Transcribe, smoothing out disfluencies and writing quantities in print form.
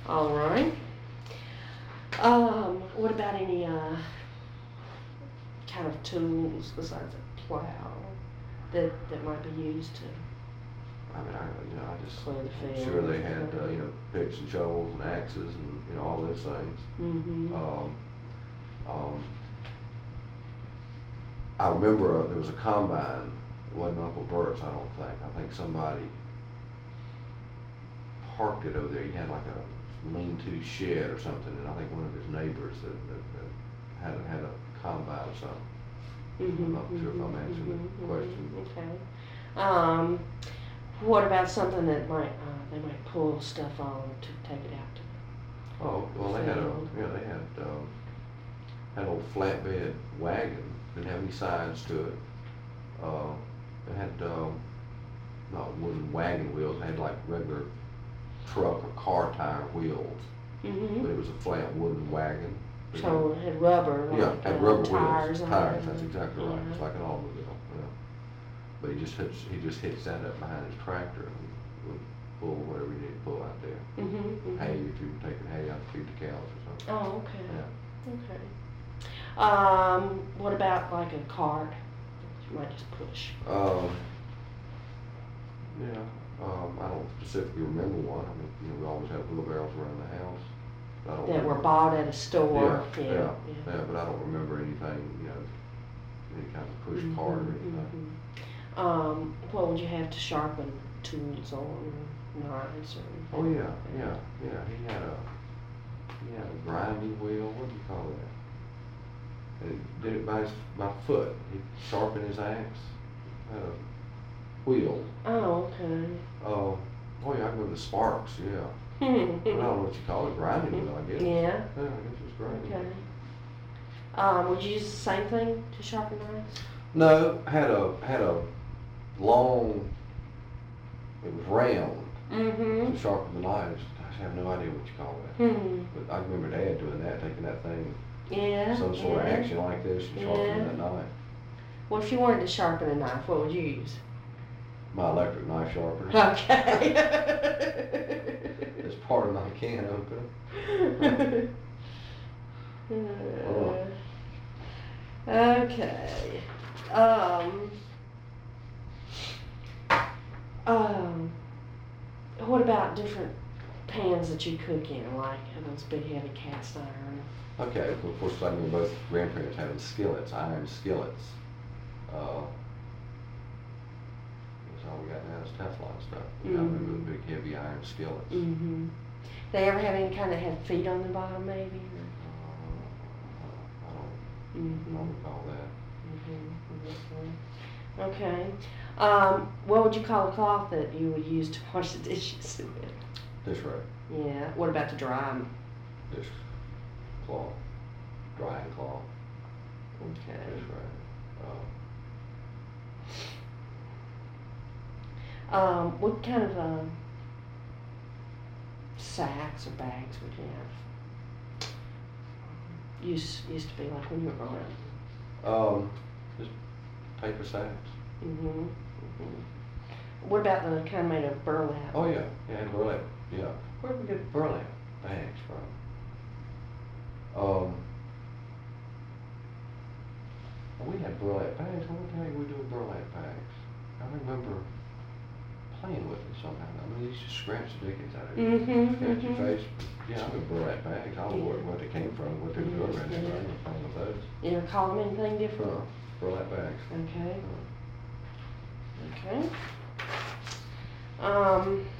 All right. What about any kind of tools besides a plow that might be used to I mean, I just, clear the I'm field? sure they had, picks and shovels and axes and, all those things. Mm-hmm. I remember there was a combine. It wasn't Uncle Bert's, I don't think. I think somebody parked it over there. He had like a lean-to shed or something, and I think one of his neighbors that had a combine or something. Mm-hmm. I'm not sure if I'm answering the question. Okay. What about something that they might pull stuff on to take it out to? Oh, well, they had an old flatbed wagon. Didn't have any sides to it. It had not wooden wagon wheels. It had like regular truck or car tire wheels. Mm-hmm. But it was a flat wooden wagon. So it had rubber, like had rubber tires wheels. on Tires. it. That's exactly right. Yeah. It's like an automobile. Yeah. But he just hitched that up behind his tractor and would pull whatever you need to pull out there. Mm-hmm. Mm-hmm. Hay, if you were taking hay out to feed the cows or something. Oh, okay. Yeah. Okay. What about like a cart that you might just push? I don't specifically remember one. I mean, we always had wheelbarrows around the house. I don't That were remember. bought at a store. Yeah, but I don't remember anything, any kind of push cart or anything. What would you have to sharpen tools on, or knives, or? Oh yeah. He had a grinding wheel. What do you call that? And he did it by foot. He'd sharpen his axe. Had a wheel. Oh, okay. Oh yeah, I remember the sparks. Yeah. I don't know what you call it. Grinding wheel, I guess. Yeah. Yeah, I guess it's grinding. Okay. Would you use the same thing to sharpen knives? No, had a long. It was round. Mm-hmm. To sharpen the knives. I have no idea what you call that. Mm-hmm. But I remember Dad doing that, taking that thing, Yeah. some sort of action like this, and sharpening that knife. Well, if you wanted to sharpen a knife, what would you use? My electric knife sharpener. Okay. It's part of my can opener. Okay. What about different pans that you cook in, like those big heavy cast iron? Okay, well, of course, I remember both grandparents having skillets, iron skillets. That's all we got now is Teflon stuff. I remember the big heavy iron skillets. Mm-hmm. They ever have any kind that had feet on the bottom, maybe? I don't recall that. Mm-hmm. Okay. What would you call a cloth that you would use to wash the dishes with? Dish rag. Yeah. What about to dry them? Dish cloth. Drying cloth. Okay. Dish rag. What kind of sacks or bags would you have? Used to be like when you were growing up. Just paper sacks. Mm-hmm. What about the kind made of burlap? Oh yeah, burlap. Yeah. Where did we get burlap bags from? We had burlap bags. What the heck we do with burlap bags? I remember playing with it somehow. I mean, you used to scratch the dickens out of it. Scratch your face. Yeah, I remember burlap bags. I don't know where they came from, what they were doing around here. I never found with those. You ever call them anything different? Burlap bags. Okay. Okay.